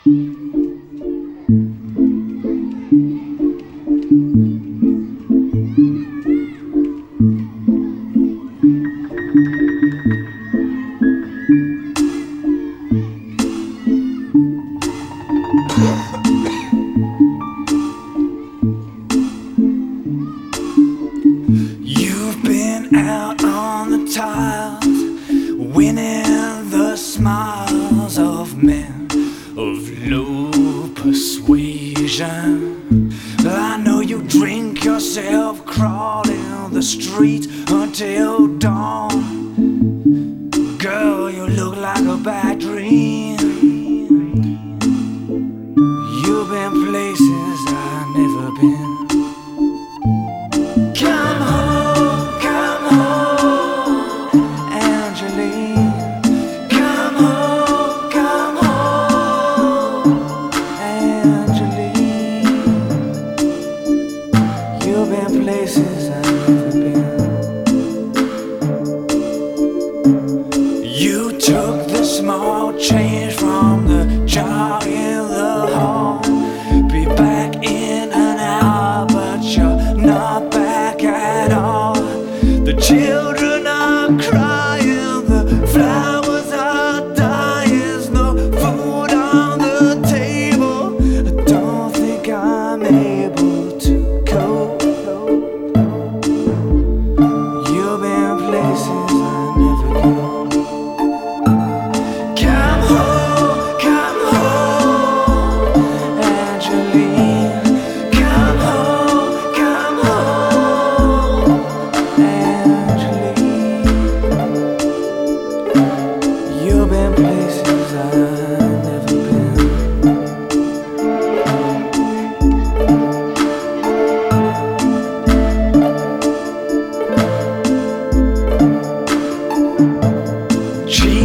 You've been out on the tiles, winning the smiles of men of low persuasion. I know you drink yourself, crawling the street until dawn. Girl, you look like a bad dream. You've been places I've never been. Come home, Angeline. Come home, Angeline. You've been places I've never been. You took the small change from the jar in the hall. Be back in an hour, but you're not back at all. The children are crying, the flowers are dying, no food on the table. I don't think I'm able to cope. You've been places I never go. Come home, Angeline. Come home, Angeline. You've been places I've never been. She